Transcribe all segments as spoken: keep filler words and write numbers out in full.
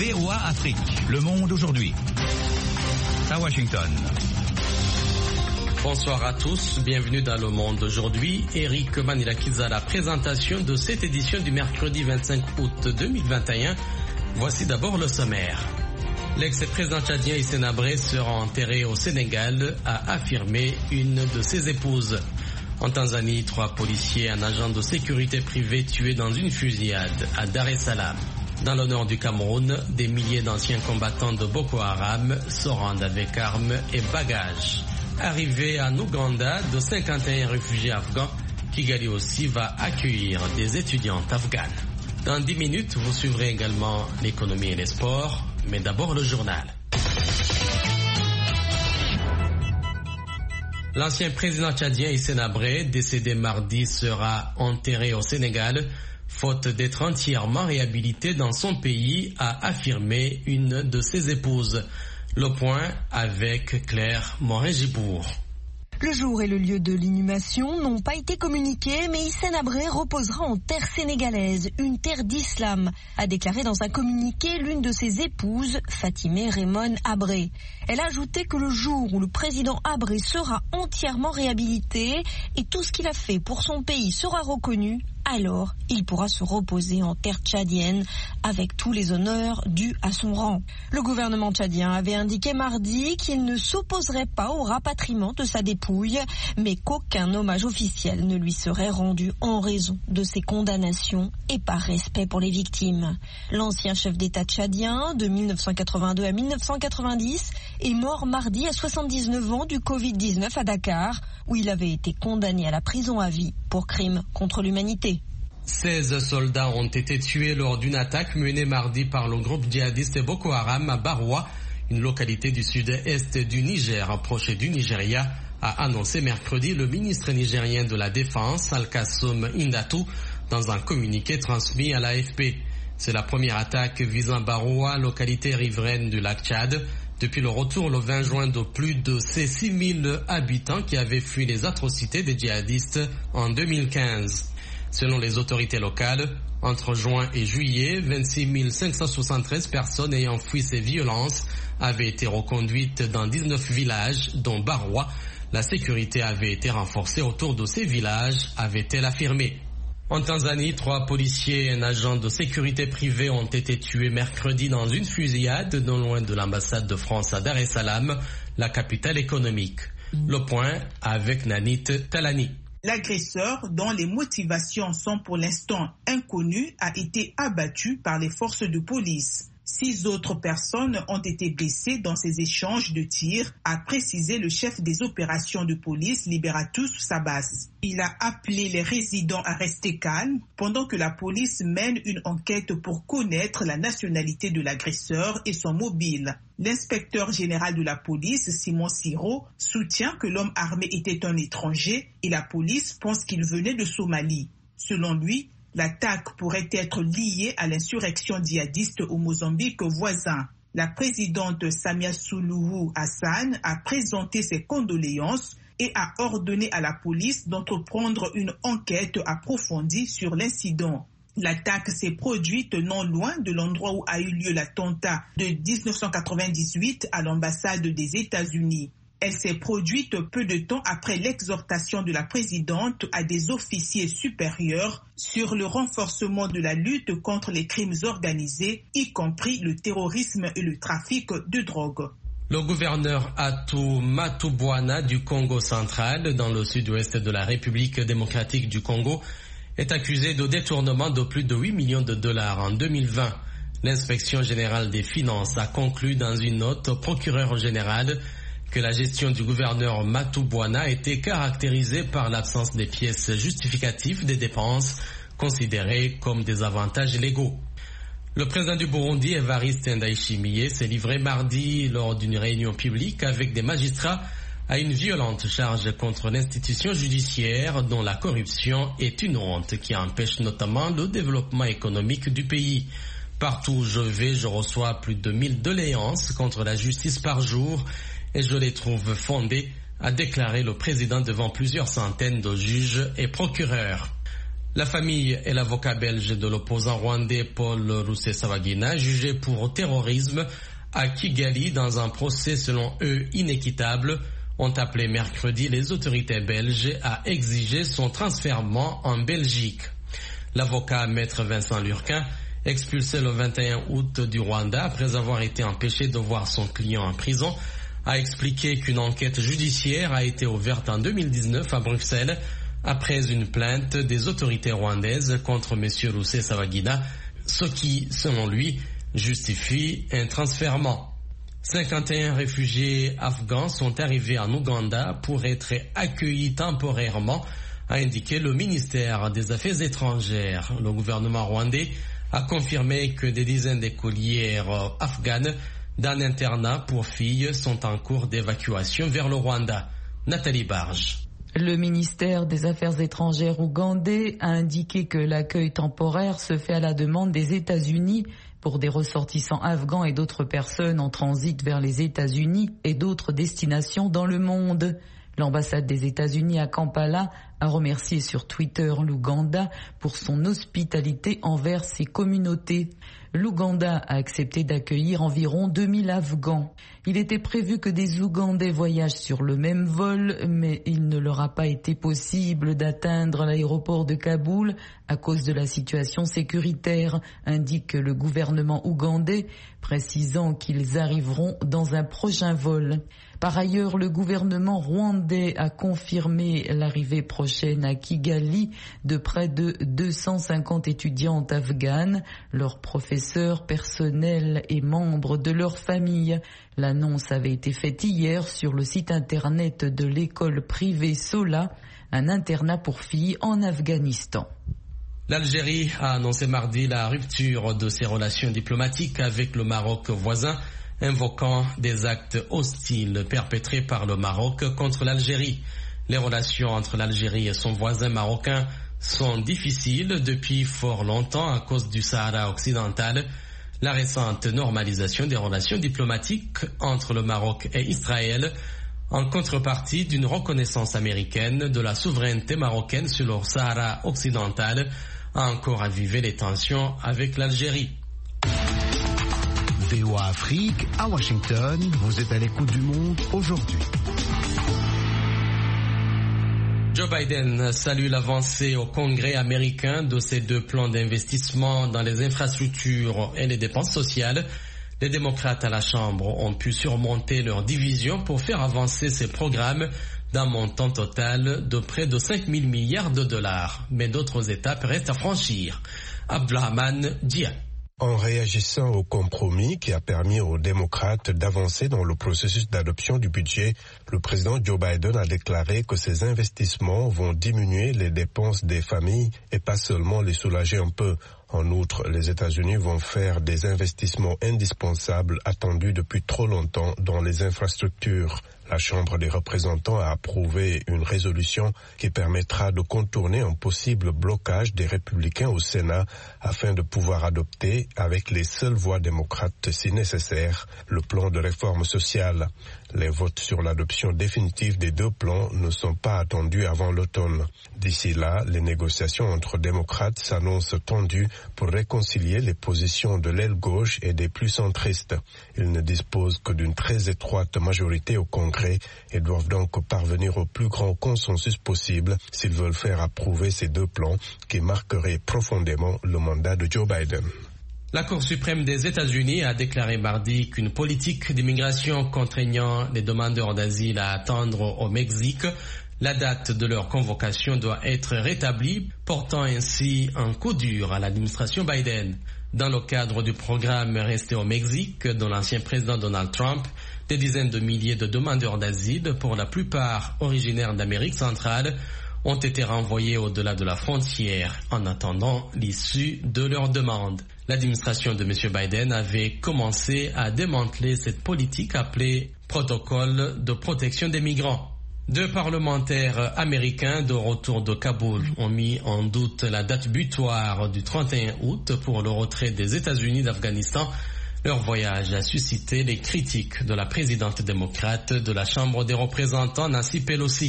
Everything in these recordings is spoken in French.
V O A Afrique, Le Monde aujourd'hui. À Washington. Bonsoir à tous, bienvenue dans Le Monde aujourd'hui. Eric Manilakiza à la présentation de cette édition du mercredi vingt-cinq août deux mille vingt et un. Voici d'abord le sommaire. L'ex-président tchadien Hissène Habré sera enterré au Sénégal, a affirmé une de ses épouses. En Tanzanie, trois policiers et un agent de sécurité privée tués dans une fusillade à Dar es Salaam. Dans le nord du Cameroun, des milliers d'anciens combattants de Boko Haram se rendent avec armes et bagages. Arrivé en Ouganda, de cinquante et un réfugiés afghans, Kigali aussi va accueillir des étudiantes afghanes. Dans dix minutes, vous suivrez également l'économie et les sports, mais d'abord le journal. L'ancien président tchadien Hissène Habré, décédé mardi, sera enterré au Sénégal, faute d'être entièrement réhabilité dans son pays, a affirmé une de ses épouses. Le point avec Claire Morin-Gibourg. Le jour et le lieu de l'inhumation n'ont pas été communiqués, mais Hissène Habré reposera en terre sénégalaise, une terre d'islam, a déclaré dans un communiqué l'une de ses épouses, Fatimé Raymond Habré. Elle a ajouté que le jour où le président Habré sera entièrement réhabilité et tout ce qu'il a fait pour son pays sera reconnu, alors il pourra se reposer en terre tchadienne avec tous les honneurs dus à son rang. Le gouvernement tchadien avait indiqué mardi qu'il ne s'opposerait pas au rapatriement de sa dépouille, mais qu'aucun hommage officiel ne lui serait rendu en raison de ses condamnations et par respect pour les victimes. L'ancien chef d'État tchadien, de mille neuf cent quatre-vingt-deux à mille neuf cent quatre-vingt-dix, est mort mardi à soixante-dix-neuf ans du covid dix-neuf à Dakar, où il avait été condamné à la prison à vie pour crimes contre l'humanité. seize soldats ont été tués lors d'une attaque menée mardi par le groupe djihadiste Boko Haram à Baroua, une localité du sud-est du Niger, proche du Nigeria, a annoncé mercredi le ministre nigérien de la Défense, Al-Kassoum Indatou, dans un communiqué transmis à l'A F P. C'est la première attaque visant Baroua, localité riveraine du lac Tchad, depuis le retour le vingt juin de plus de ces six mille habitants qui avaient fui les atrocités des djihadistes en deux mille quinze. Selon les autorités locales, entre juin et juillet, vingt-six mille cinq cent soixante-treize personnes ayant fui ces violences avaient été reconduites dans dix-neuf villages, dont Baroua. La sécurité avait été renforcée autour de ces villages, avait-elle affirmé. En Tanzanie, trois policiers et un agent de sécurité privée ont été tués mercredi dans une fusillade non loin de l'ambassade de France à Dar es Salaam, la capitale économique. Le point avec Nanit Talani. L'agresseur, dont les motivations sont pour l'instant inconnues, a été abattu par les forces de police. Six autres personnes ont été blessées dans ces échanges de tirs, a précisé le chef des opérations de police Liberatus Sabas. Il a appelé les résidents à rester calmes pendant que la police mène une enquête pour connaître la nationalité de l'agresseur et son mobile. L'inspecteur général de la police, Simon Siro, soutient que l'homme armé était un étranger et la police pense qu'il venait de Somalie. Selon lui, l'attaque pourrait être liée à l'insurrection djihadiste au Mozambique voisin. La présidente Samia Suluhu Hassan a présenté ses condoléances et a ordonné à la police d'entreprendre une enquête approfondie sur l'incident. L'attaque s'est produite non loin de l'endroit où a eu lieu l'attentat de dix-neuf cent quatre-vingt-dix-huit à l'ambassade des États-Unis. Elle s'est produite peu de temps après l'exhortation de la présidente à des officiers supérieurs sur le renforcement de la lutte contre les crimes organisés, y compris le terrorisme et le trafic de drogue. Le gouverneur Atou Matubwana du Congo central, dans le sud-ouest de la République démocratique du Congo, est accusé de détournement de plus de huit millions de dollars en deux mille vingt. L'inspection générale des finances a conclu dans une note au procureur général que la gestion du gouverneur Matubwana était caractérisée par l'absence des pièces justificatives des dépenses considérées comme des avantages légaux. Le président du Burundi, Evariste Ndayishimiye, s'est livré mardi lors d'une réunion publique avec des magistrats à une violente charge contre l'institution judiciaire dont la corruption est une honte qui empêche notamment le développement économique du pays. Partout où je vais, je reçois plus de mille doléances contre la justice par jour et je les trouve fondées, a déclaré le président devant plusieurs centaines de juges et procureurs. La famille et l'avocat belge de l'opposant rwandais Paul Rusesabagina, jugé pour terrorisme à Kigali dans un procès selon eux inéquitable, ont appelé mercredi les autorités belges à exiger son transfèrement en Belgique. L'avocat maître Vincent Lurquin, expulsé le vingt et un août du Rwanda après avoir été empêché de voir son client en prison, a expliqué qu'une enquête judiciaire a été ouverte en deux mille dix-neuf à Bruxelles après une plainte des autorités rwandaises contre M. Rusesabagina, ce qui, selon lui, justifie un transfèrement. cinquante et un réfugiés afghans sont arrivés en Ouganda pour être accueillis temporairement, a indiqué le ministère des Affaires étrangères. Le gouvernement rwandais a confirmé que des dizaines d'écolières afghanes d'un internat pour filles sont en cours d'évacuation vers le Rwanda. Nathalie Barge. Le ministère des Affaires étrangères ougandais a indiqué que l'accueil temporaire se fait à la demande des États-Unis pour des ressortissants afghans et d'autres personnes en transit vers les États-Unis et d'autres destinations dans le monde. L'ambassade des États-Unis à Kampala a remercié sur Twitter l'Ouganda pour son hospitalité envers ses communautés. L'Ouganda a accepté d'accueillir environ deux mille Afghans. Il était prévu que des Ougandais voyagent sur le même vol, mais il ne leur a pas été possible d'atteindre l'aéroport de Kaboul à cause de la situation sécuritaire, indique le gouvernement ougandais, précisant qu'ils arriveront dans un prochain vol. Par ailleurs, le gouvernement rwandais a confirmé l'arrivée prochaine à Kigali de près de deux cent cinquante étudiantes afghanes, leurs professeurs, personnels et membres de leur famille. L'annonce avait été faite hier sur le site internet de l'école privée Sola, un internat pour filles en Afghanistan. L'Algérie a annoncé mardi la rupture de ses relations diplomatiques avec le Maroc voisin, invoquant des actes hostiles perpétrés par le Maroc contre l'Algérie. Les relations entre l'Algérie et son voisin marocain sont difficiles depuis fort longtemps à cause du Sahara occidental. La récente normalisation des relations diplomatiques entre le Maroc et Israël, en contrepartie d'une reconnaissance américaine de la souveraineté marocaine sur le Sahara occidental, a encore avivé les tensions avec l'Algérie. V O A Afrique, à Washington, vous êtes à l'écoute du monde aujourd'hui. Joe Biden salue l'avancée au Congrès américain de ses deux plans d'investissement dans les infrastructures et les dépenses sociales. Les démocrates à la Chambre ont pu surmonter leur division pour faire avancer ces programmes d'un montant total de près de cinq mille milliards de dollars. Mais d'autres étapes restent à franchir. Abdelrahman Dia. En réagissant au compromis qui a permis aux démocrates d'avancer dans le processus d'adoption du budget, le président Joe Biden a déclaré que ces investissements vont diminuer les dépenses des familles et pas seulement les soulager un peu. En outre, les États-Unis vont faire des investissements indispensables attendus depuis trop longtemps dans les infrastructures. La Chambre des représentants a approuvé une résolution qui permettra de contourner un possible blocage des républicains au Sénat afin de pouvoir adopter, avec les seules voix démocrates si nécessaire, le plan de réforme sociale. Les votes sur l'adoption définitive des deux plans ne sont pas attendus avant l'automne. D'ici là, les négociations entre démocrates s'annoncent tendues pour réconcilier les positions de l'aile gauche et des plus centristes. Ils ne disposent que d'une très étroite majorité au Congrès et doivent donc parvenir au plus grand consensus possible s'ils veulent faire approuver ces deux plans qui marqueraient profondément le mandat de Joe Biden. La Cour suprême des États-Unis a déclaré mardi qu'une politique d'immigration contraignant les demandeurs d'asile à attendre au Mexique, la date de leur convocation doit être rétablie, portant ainsi un coup dur à l'administration Biden. Dans le cadre du programme Rester au Mexique de l'ancien président Donald Trump, des dizaines de milliers de demandeurs d'asile, pour la plupart originaires d'Amérique centrale, ont été renvoyés au-delà de la frontière en attendant l'issue de leur demande. L'administration de M. Biden avait commencé à démanteler cette politique appelée protocole de protection des migrants. Deux parlementaires américains de retour de Kaboul ont mis en doute la date butoir du trente et un août pour le retrait des États-Unis d'Afghanistan. Leur voyage a suscité les critiques de la présidente démocrate de la Chambre des représentants, Nancy Pelosi.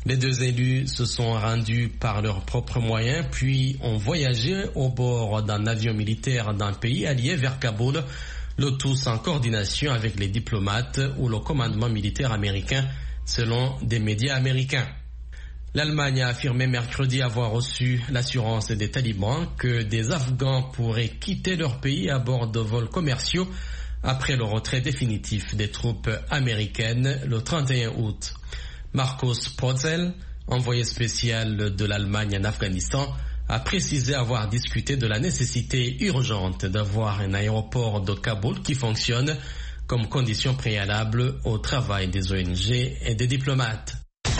Les deux élus se sont rendus par leurs propres moyens, puis ont voyagé au bord d'un avion militaire d'un pays allié vers Kaboul, le tout en coordination avec les diplomates ou le commandement militaire américain, selon des médias américains. L'Allemagne a affirmé mercredi avoir reçu l'assurance des talibans que des Afghans pourraient quitter leur pays à bord de vols commerciaux après le retrait définitif des troupes américaines le trente et un août. Marcos Potzel, envoyé spécial de l'Allemagne en Afghanistan, a précisé avoir discuté de la nécessité urgente d'avoir un aéroport de Kaboul qui fonctionne comme condition préalable au travail des O N G et des diplomates.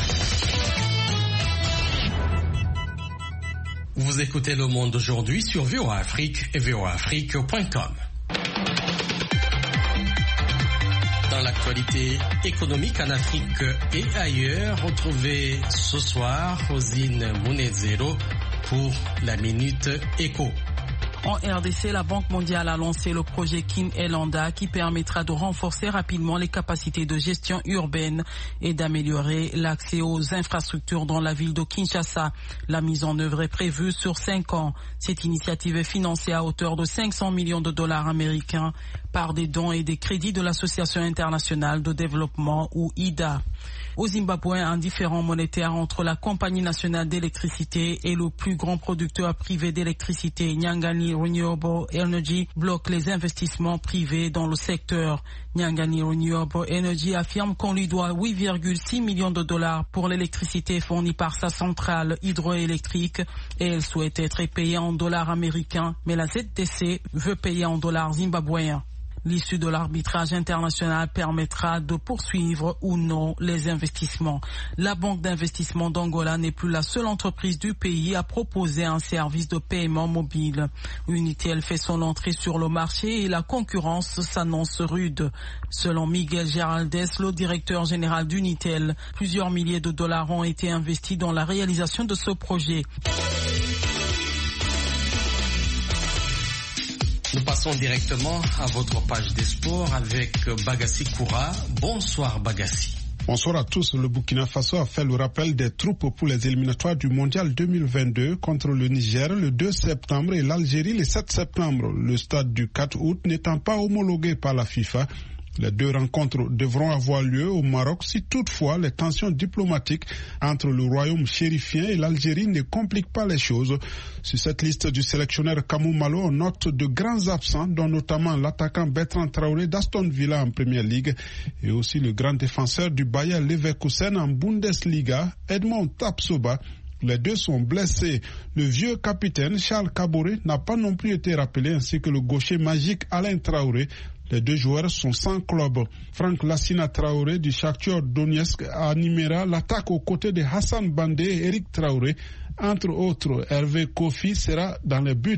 Vous écoutez Le Monde aujourd'hui sur V O A Afrique et V O A Afrique point com. Dans l'actualité économique en Afrique et ailleurs, retrouvez ce soir Rosine Munezero pour la Minute Éco. En R D C, la Banque mondiale a lancé le projet Kin Elanda qui permettra de renforcer rapidement les capacités de gestion urbaine et d'améliorer l'accès aux infrastructures dans la ville de Kinshasa. La mise en œuvre est prévue sur cinq ans. Cette initiative est financée à hauteur de cinq cents millions de dollars américains par des dons et des crédits de l'Association internationale de développement ou I D A. Au Zimbabwe, un différend monétaire entre la Compagnie nationale d'électricité et le plus grand producteur privé d'électricité, Nyangani Renewable Energy, bloque les investissements privés dans le secteur. Nyangani Renewable Energy affirme qu'on lui doit huit virgule six millions de dollars pour l'électricité fournie par sa centrale hydroélectrique et elle souhaite être payée en dollars américains, mais la Z T C veut payer en dollars zimbabwéens. L'issue de l'arbitrage international permettra de poursuivre ou non les investissements. La Banque d'investissement d'Angola n'est plus la seule entreprise du pays à proposer un service de paiement mobile. Unitel fait son entrée sur le marché et la concurrence s'annonce rude. Selon Miguel Geraldes, le directeur général d'Unitel, plusieurs milliers de dollars ont été investis dans la réalisation de ce projet. Nous passons directement à votre page des sports avec Bagassi Koura. Bonsoir Bagassi. Bonsoir à tous. Le Burkina Faso a fait le rappel des troupes pour les éliminatoires du Mondial deux mille vingt-deux contre le Niger le deux septembre et l'Algérie le sept septembre. Le stade du quatre août n'étant pas homologué par la FIFA. Les deux rencontres devront avoir lieu au Maroc si toutefois les tensions diplomatiques entre le royaume chérifien et l'Algérie ne compliquent pas les choses. Sur cette liste du sélectionneur Kamou Malo, on note de grands absents, dont notamment l'attaquant Bertrand Traoré d'Aston Villa en Premier League et aussi le grand défenseur du Bayer Leverkusen en Bundesliga, Edmond Tapsoba. Les deux sont blessés. Le vieux capitaine Charles Kaboré n'a pas non plus été rappelé, ainsi que le gaucher magique Alain Traoré. Les deux joueurs sont sans club. Franck Lassina Traoré du Shakhtar Donetsk animera l'attaque aux côtés de Hassan Bandé et Eric Traoré. Entre autres, Hervé Kofi sera dans les buts.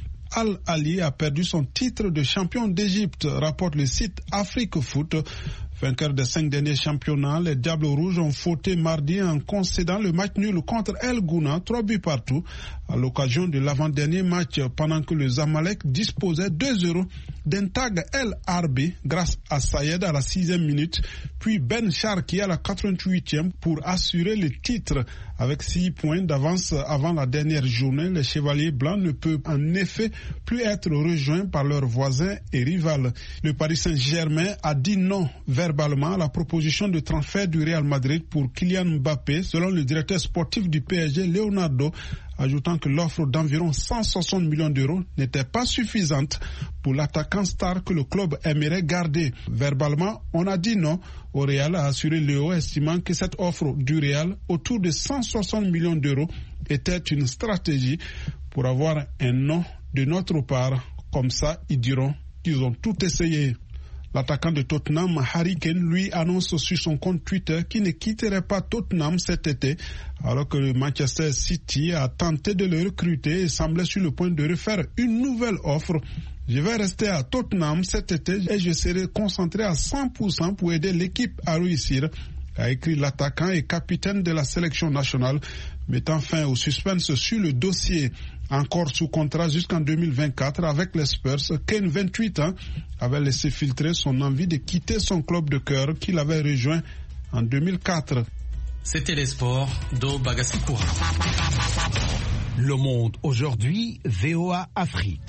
Al-Ali a perdu son titre de champion d'Égypte, rapporte le site Afrique Foot. Vainqueur des cinq derniers championnats, les Diables Rouges ont fauté mardi en concédant le match nul contre El Gouna, trois buts partout, à l'occasion de l'avant-dernier match, pendant que le Zamalek disposait deux zéro d'un tag El Arbi grâce à Sayed à la sixième minute, puis Ben Charki à la quatre-vingt-huitième pour assurer le titre. Avec six points d'avance avant la dernière journée, les Chevaliers Blancs ne peuvent en effet plus être rejoints par leurs voisins et rivales. Le Paris Saint-Germain a dit non verbalement à la proposition de transfert du Real Madrid pour Kylian Mbappé, selon le directeur sportif du P S G, Leonardo, ajoutant que l'offre d'environ cent soixante millions d'euros n'était pas suffisante pour l'attaquant star que le club aimerait garder. Verbalement, on a dit non. Au Real a assuré Léo, estimant que cette offre du Real, autour de cent soixante millions d'euros, était une stratégie pour avoir un non de notre part. Comme ça, ils diront qu'ils ont tout essayé. L'attaquant de Tottenham, Harry Kane, lui annonce sur son compte Twitter qu'il ne quitterait pas Tottenham cet été, alors que le Manchester City a tenté de le recruter et semblait sur le point de refaire une nouvelle offre. Je vais rester à Tottenham cet été et je serai concentré à cent pour cent pour aider l'équipe à réussir, a écrit l'attaquant et capitaine de la sélection nationale, mettant fin au suspense sur le dossier. Encore sous contrat jusqu'en deux mille vingt-quatre avec les Spurs, Kane, vingt-huit ans, avait laissé filtrer son envie de quitter son club de cœur qu'il avait rejoint en deux mille quatre. C'était les sports d'O Bagasikoura. Le Monde aujourd'hui, V O A Afrique.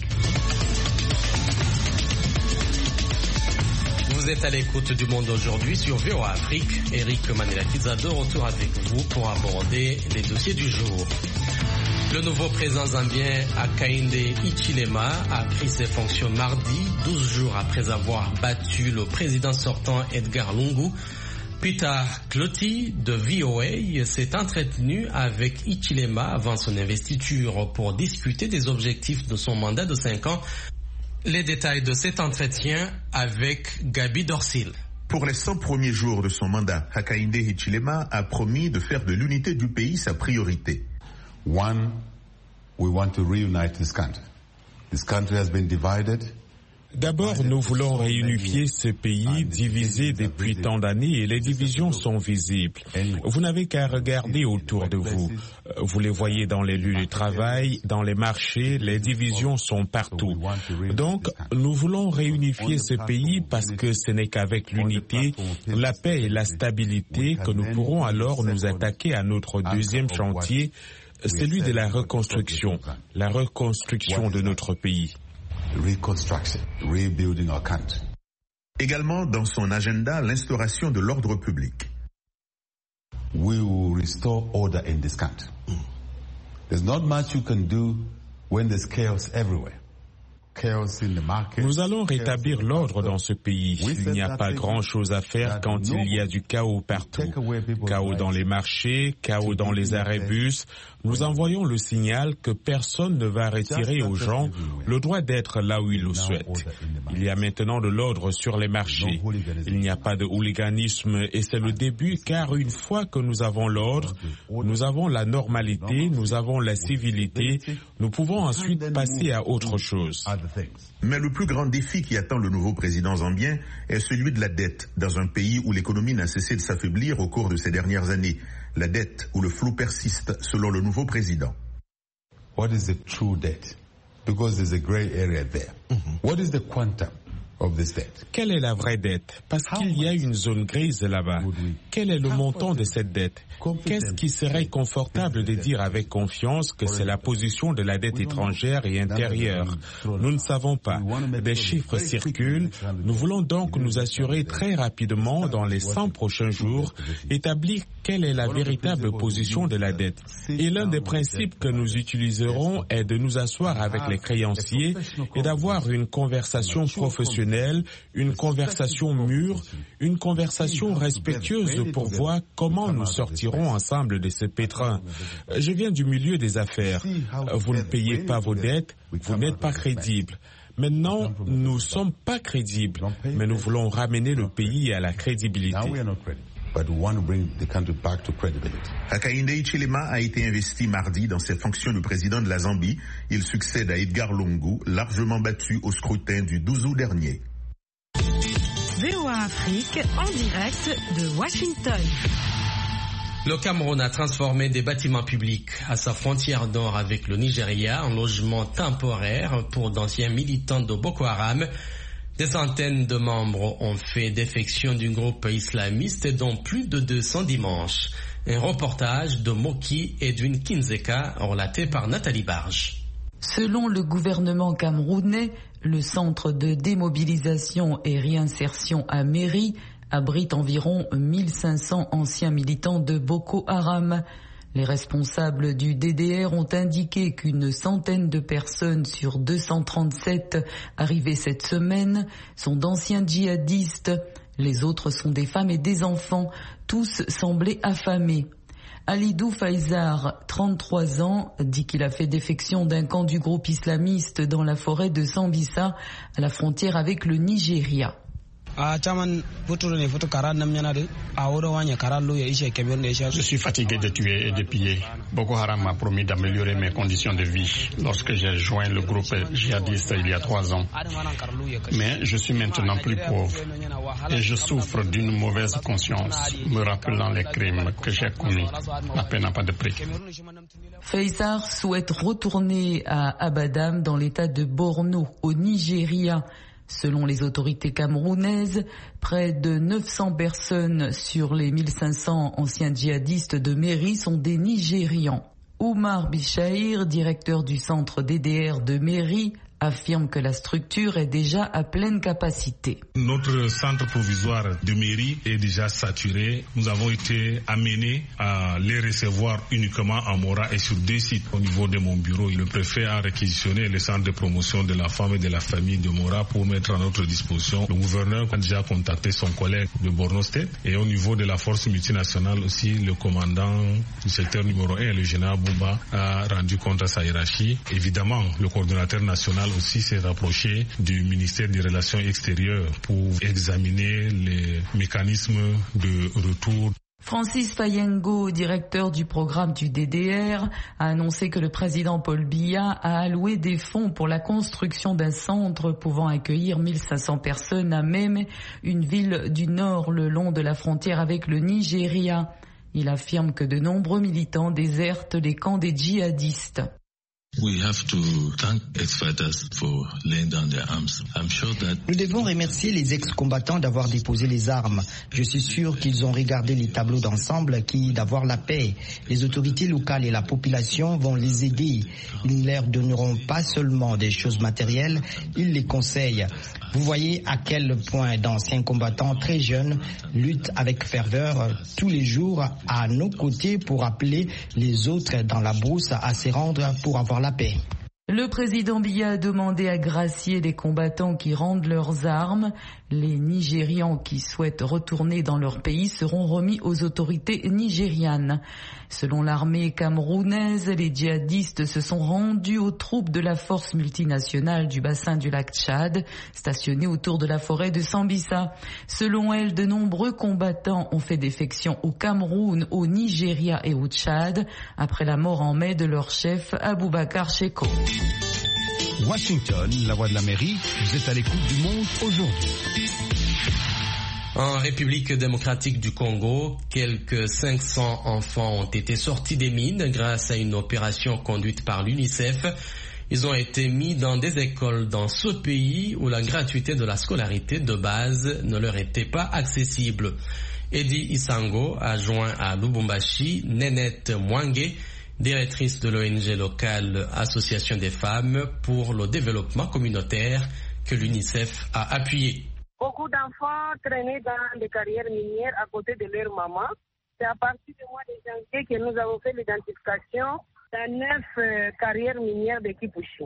Vous êtes à l'écoute du Monde aujourd'hui sur V O A Afrique. Eric Manelakiza de retour avec vous pour aborder les dossiers du jour. Le nouveau président zambien Hakainde Hichilema a pris ses fonctions mardi, douze jours après avoir battu le président sortant Edgar Lungu. Peter Cloty de V O A s'est entretenu avec Hichilema avant son investiture pour discuter des objectifs de son mandat de cinq ans. Les détails de cet entretien avec Gabi Dorsil. Pour les cent premiers jours de son mandat, Hakainde Hichilema a promis de faire de l'unité du pays sa priorité. One, we want to reunite this country. This country has been divided. D'abord, nous voulons réunifier ce pays divisé depuis tant d'années et les divisions sont visibles. Vous n'avez qu'à regarder autour de vous. Vous les voyez dans les lieux de travail, dans les marchés, les divisions sont partout. Donc, nous voulons réunifier ce pays parce que ce n'est qu'avec l'unité, la paix et la stabilité que nous pourrons alors nous attaquer à notre deuxième chantier, celui de la reconstruction, la reconstruction de notre pays. Reconstruction, rebuilding our country. Également dans son agenda, l'instauration de l'ordre public. We will restore order in this country. There's not much you can do when there's chaos everywhere. Nous allons rétablir l'ordre dans ce pays. Il n'y a pas grand-chose à faire quand il y a du chaos partout. Chaos dans les marchés, chaos dans les arrêts bus. Nous envoyons le signal que personne ne va retirer aux gens le droit d'être là où ils le souhaitent. Il y a maintenant de l'ordre sur les marchés. Il n'y a pas de hooliganisme et c'est le début car une fois que nous avons l'ordre, nous avons la normalité, nous avons la civilité, nous pouvons ensuite passer à autre chose. Mais le plus grand défi qui attend le nouveau président zambien est celui de la dette dans un pays où l'économie n'a cessé de s'affaiblir au cours de ces dernières années. La dette où le flou persiste selon le nouveau président. What is the true debt? Because there's a gray area there. Mm-hmm. What is the quantum of this debt? Quelle est la vraie dette? Parce qu'il y a une zone grise là-bas. Quel est le montant de cette dette? Qu'est-ce qui serait confortable de dire avec confiance que c'est la position de la dette étrangère et intérieure? Nous ne savons pas. Des chiffres circulent. Nous voulons donc nous assurer très rapidement, dans les cent prochains jours, établir quelle est la véritable position de la dette. Et l'un des principes que nous utiliserons est de nous asseoir avec les créanciers et d'avoir une conversation professionnelle, une conversation mûre, une conversation respectueuse pour voir comment nous sortirons ensemble de ce pétrin. Je viens du milieu des affaires. Vous ne payez pas vos dettes, vous n'êtes pas crédible. Maintenant, nous ne sommes pas crédibles, mais nous voulons ramener le pays à la crédibilité. Hakainde Hichilema a été investi mardi dans ses fonctions de président de la Zambie. Il succède à Edgar Lungu, largement battu au scrutin du douze août dernier. V O A Afrique en direct de Washington. Le Cameroun a transformé des bâtiments publics à sa frontière nord avec le Nigeria en logement temporaire pour d'anciens militants de Boko Haram. Des centaines de membres ont fait défection du groupe islamiste, dont plus de deux cents dimanche. Un reportage de Moki Edwin Kinzeka relaté par Nathalie Barge. Selon le gouvernement camerounais, le centre de démobilisation et réinsertion à Méry abrite environ mille cinq cents anciens militants de Boko Haram. Les responsables du D D R ont indiqué qu'une centaine de personnes sur deux cent trente-sept arrivées cette semaine sont d'anciens djihadistes. Les autres sont des femmes et des enfants, tous semblaient affamés. Alidou Faizar, trente-trois ans, dit qu'il a fait défection d'un camp du groupe islamiste dans la forêt de Sambisa, à la frontière avec le Nigeria. Je suis fatigué de tuer et de piller. Boko Haram m'a promis d'améliorer mes conditions de vie lorsque j'ai joint le groupe djihadiste il y a trois ans. Mais je suis maintenant plus pauvre et je souffre d'une mauvaise conscience, me rappelant les crimes que j'ai commis. La paix n'a pas de prix. Faisar souhaite retourner à Abadam dans l'état de Borno, au Nigeria. Selon les autorités camerounaises, près de neuf cents personnes sur les mille cinq cents anciens djihadistes de Méry sont des Nigérians. Oumar Bichahir, directeur du centre D D R de Méry, affirme que la structure est déjà à pleine capacité. Notre centre provisoire de Méry est déjà saturé. Nous avons été amenés à les recevoir uniquement à Mora et sur deux sites. Au niveau de mon bureau, le préfet a réquisitionné le centre de promotion de la femme et de la famille de Mora pour mettre à notre disposition. Le gouverneur a déjà contacté son collègue de Borno State et au niveau de la force multinationale aussi, le commandant du secteur numéro un, le général Bouba, a rendu compte à sa hiérarchie. Évidemment, le coordonnateur national aussi s'est rapproché du ministère des Relations extérieures pour examiner les mécanismes de retour. Francis Fayengo, directeur du programme du D D R, a annoncé que le président Paul Biya a alloué des fonds pour la construction d'un centre pouvant accueillir mille cinq cents personnes à Meme, une ville du nord le long de la frontière avec le Nigeria. Il affirme que de nombreux militants désertent les camps des djihadistes. We have to thank ex-fighters for laying down their arms. I'm sure that... Nous devons remercier les ex-combattants d'avoir déposé les armes. Je suis sûr qu'ils ont regardé les tableaux d'ensemble qui d'avoir la paix. Les autorités locales et la population vont les aider. Ils ne leur donneront pas seulement des choses matérielles, ils les conseillent. Vous voyez à quel point d'anciens combattants très jeunes luttent avec ferveur tous les jours à nos côtés pour appeler les autres dans la brousse à se rendre pour avoir la paix. Le président Biya a demandé à gracier les combattants qui rendent leurs armes. Les Nigérians qui souhaitent retourner dans leur pays seront remis aux autorités nigérianes. Selon l'armée camerounaise, les djihadistes se sont rendus aux troupes de la force multinationale du bassin du lac Tchad, stationnées autour de la forêt de Sambisa. Selon elle, de nombreux combattants ont fait défection au Cameroun, au Nigeria et au Tchad après la mort en mai de leur chef Aboubakar Sheko. Washington, la voix de l'Amérique, vous êtes à l'écoute du monde aujourd'hui. En République démocratique du Congo, quelques cinq cents enfants ont été sortis des mines grâce à une opération conduite par l'UNICEF. Ils ont été mis dans des écoles dans ce pays où la gratuité de la scolarité de base ne leur était pas accessible. Eddie Isango a joint à Lubumbashi Nénette Mwange, directrice de l'O N G locale Association des femmes pour le développement communautaire que l'UNICEF a appuyé. Beaucoup d'enfants traînaient dans les carrières minières à côté de leur maman. C'est à partir du mois de janvier que nous avons fait l'identification dans neuf euh, carrières minières de Kipushi.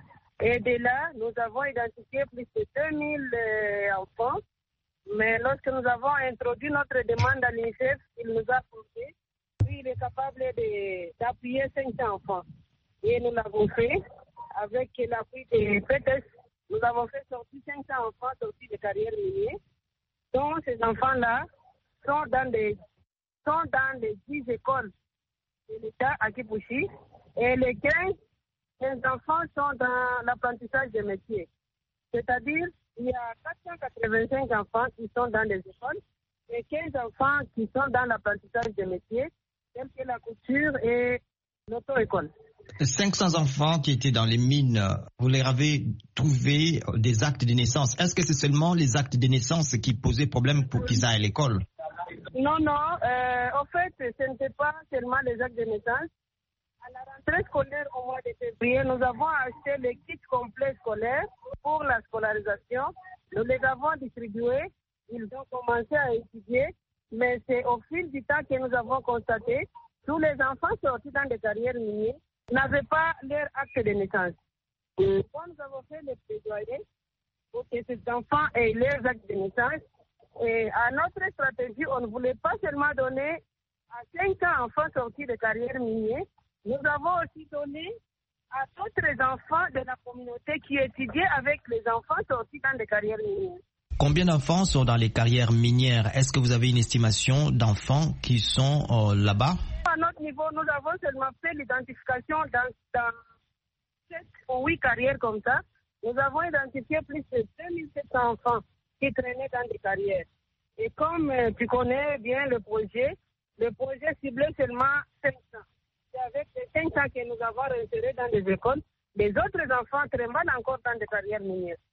Et de là, nous avons identifié plus de deux mille euh, enfants. Mais lorsque nous avons introduit notre demande à l'UNICEF, il nous a prouvé qu'il est capable de, d'appuyer cinq cents enfants. Et nous l'avons fait avec l'appui des P T S. Nous avons fait sortir cinq cents enfants sortis de carrières minières. Donc, ces enfants-là sont dans des, sont dans les dix écoles de l'État à Kipushi. Et les quinze, les enfants sont dans l'apprentissage des métiers. C'est-à-dire, il y a quatre cent quatre-vingt-cinq enfants qui sont dans les écoles et quinze enfants qui sont dans l'apprentissage des métiers, tels que la couture et l'auto-école. cinq cents enfants qui étaient dans les mines, vous leur avez trouvé des actes de naissance. Est-ce que c'est seulement les actes de naissance qui posaient problème pour qu'ils aillent à l'école? Non, non. Euh, en fait, ce n'était pas seulement les actes de naissance. À la rentrée scolaire au mois de février, nous avons acheté les kits complets scolaires pour la scolarisation. Nous les avons distribués. Ils ont commencé à étudier. Mais c'est au fil du temps que nous avons constaté tous les enfants sortis dans des carrières minières n'avaient pas leur acte de naissance. Et quand nous avons fait le plaidoyer pour que ces enfants aient leurs actes de naissance, et à notre stratégie, on ne voulait pas seulement donner à cinq cents enfants sortis de carrières minières, nous avons aussi donné à d'autres enfants de la communauté qui étudiaient avec les enfants sortis dans des carrières minières. Combien d'enfants sont dans les carrières minières? Est-ce que vous avez une estimation d'enfants qui sont euh, là-bas? À notre niveau, nous avons seulement fait l'identification dans, dans sept ou huit carrières comme ça. Nous avons identifié plus de deux mille sept cents enfants qui traînaient dans des carrières. Et comme euh, tu connais bien le projet, le projet ciblait seulement cinq cents. C'est avec les cinq cents que nous avons réinséré dans des écoles. Les autres enfants traînent encore dans des carrières minières.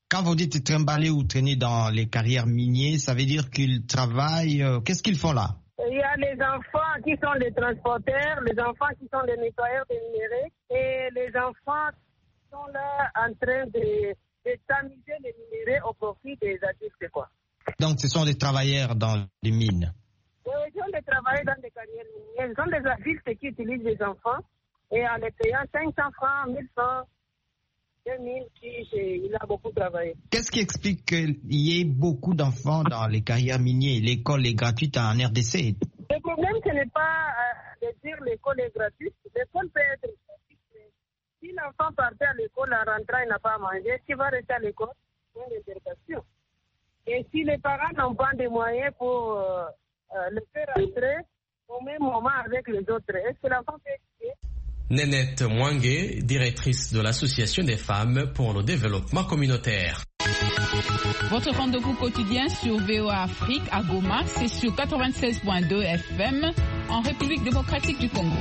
Quand vous dites trimballer ou traîner dans les carrières minières, ça veut dire qu'ils travaillent. Euh, qu'est-ce qu'ils font là? Il y a les enfants qui sont les transporteurs, les enfants qui sont les nettoyeurs des minerais et les enfants qui sont là en train de, de tamiser les minerais au profit des adultes, quoi. Donc ce sont des travailleurs dans les mines? Oui, ce sont des travailleurs dans des carrières minières. Ce sont des adultes qui utilisent les enfants et en les payant cinq cents francs, mille francs, deux mille, il a beaucoup travaillé. Qu'est-ce qui explique qu'il y ait beaucoup d'enfants dans les carrières minières? L'école est gratuite en R D C. Le problème, ce n'est pas euh, de dire l'école est gratuite. L'école peut être gratuite. Si l'enfant partait à l'école, en rentrant, il n'a pas à manger, est-ce qu'il va rester à l'école? C'est une interrogation. Et si les parents n'ont pas de moyens pour euh, euh, le faire rentrer au même moment avec les autres, est-ce que l'enfant peut étudier? Nénette Mwangue, directrice de l'Association des femmes pour le développement communautaire. Votre rendez-vous quotidien sur V O A Afrique à Goma, c'est sur quatre-vingt-seize point deux F M en République démocratique du Congo.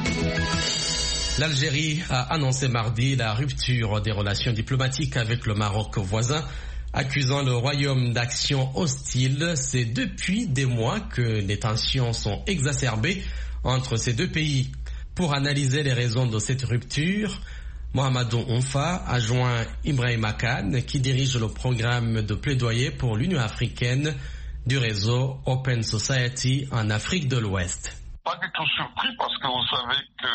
L'Algérie a annoncé mardi la rupture des relations diplomatiques avec le Maroc voisin, accusant le royaume d'actions hostiles. C'est depuis des mois que les tensions sont exacerbées entre ces deux pays. Pour analyser les raisons de cette rupture, Mohamedou Onfa a joint Ibrahima Kane, qui dirige le programme de plaidoyer pour l'Union africaine du réseau Open Society en Afrique de l'Ouest. Pas du tout surpris parce que vous savez que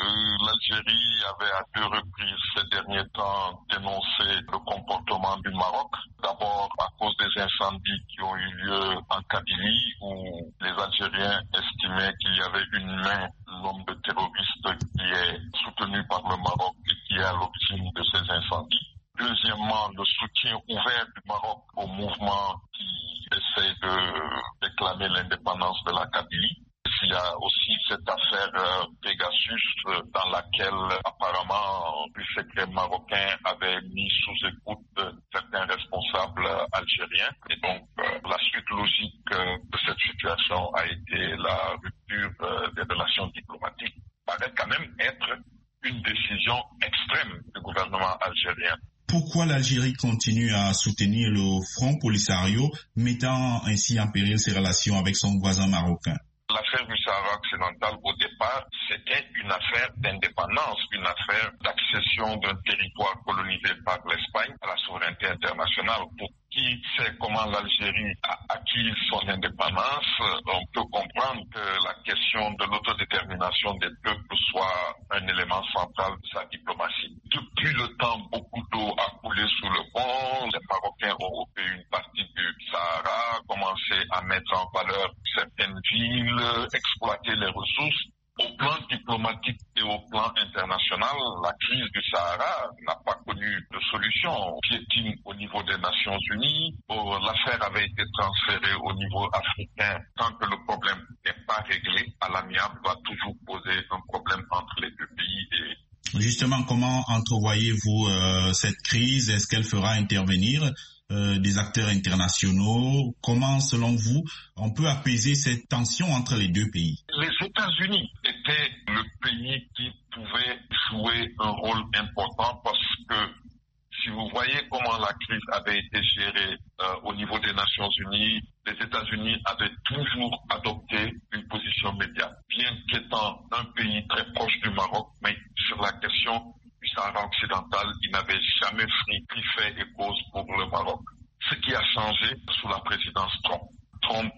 l'Algérie avait à deux reprises ces derniers temps dénoncé le comportement du Maroc. D'abord à cause des incendies qui ont eu lieu en Kabylie où les Algériens estimaient qu'il y avait une main, l'homme de terroriste qui est soutenu par le Maroc et qui est à l'origine de ces incendies. Deuxièmement, le soutien ouvert du Maroc au mouvement qui essaie de réclamer l'indépendance de la Kabylie. Il y a aussi cette affaire euh, Pegasus euh, dans laquelle apparemment le secret marocain avait mis sous écoute euh, certains responsables euh, algériens. Et donc euh, la suite logique euh, de cette situation a été la rupture euh, des relations diplomatiques. Ça paraît quand même être une décision extrême du gouvernement algérien. Pourquoi l'Algérie continue à soutenir le Front Polisario, mettant ainsi en péril ses relations avec son voisin marocain? L'affaire du Sahara occidental, au départ, c'était une affaire d'indépendance, une affaire d'accession d'un territoire colonisé par l'Espagne à la souveraineté internationale. Pour qui sait comment l'Algérie a acquis son indépendance, on peut comprendre que la question de l'autodétermination des peuples soit un élément central de sa diplomatie. Depuis le temps, beaucoup d'eau a coulé sous le pont. Les Marocains ont occupé une partie du Sahara, commencé à mettre en valeur certaines villes, exploiter les ressources. Au plan diplomatique et au plan international, la crise du Sahara n'a pas connu de solution. Piétine au niveau des Nations Unies, l'affaire avait été transférée au niveau africain. Tant que le problème n'est pas réglé, à l'amiable va toujours poser un problème entre les deux pays. Et... Justement, comment entrevoyez-vous euh, cette crise? Est-ce qu'elle fera intervenir euh, des acteurs internationaux? Comment, selon vous, on peut apaiser cette tension entre les deux pays? Les États-Unis étaient le pays qui pouvait jouer un rôle important parce que si vous voyez comment la crise avait été gérée euh, au niveau des Nations Unies, les États-Unis avaient toujours adopté une position médiane, bien qu'étant un pays très proche du Maroc, mais sur la question du Sahara occidental, ils n'avaient jamais pris fait et cause pour le Maroc. Ce qui a changé sous la présidence Trump. Trump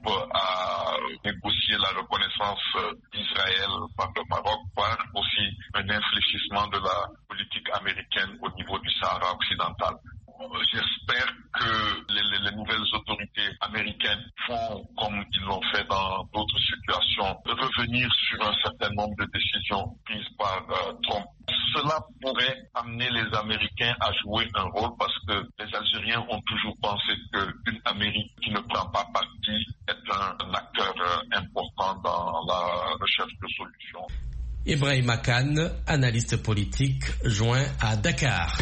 a négocié la reconnaissance d'Israël par le Maroc, par aussi un infléchissement de la politique américaine au niveau du Sahara occidental. J'espère que les, les, les nouvelles autorités américaines font, comme ils l'ont fait dans d'autres situations, revenir sur un certain nombre de décisions prises par euh, Trump. Cela pourrait amener les Américains à jouer un rôle parce que les Algériens ont toujours pensé qu'une Amérique qui ne prend pas parti est un, un acteur euh, important dans la recherche de solutions. Ibrahima Kane, analyste politique, joint à Dakar.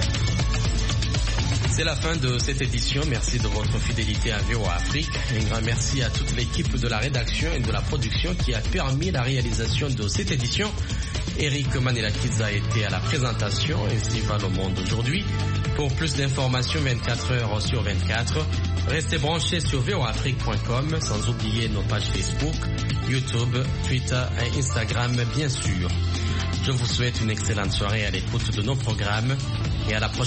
C'est la fin de cette édition. Merci de votre fidélité à V O A Afrique. Un grand merci à toute l'équipe de la rédaction et de la production qui a permis la réalisation de cette édition. Eric Manilakidze a été à la présentation. Ainsi va le monde aujourd'hui. Pour plus d'informations vingt-quatre heures sur vingt-quatre, restez branchés sur v o afrique point com, sans oublier nos pages Facebook, YouTube, Twitter et Instagram bien sûr. Je vous souhaite une excellente soirée à l'écoute de nos programmes et à la prochaine.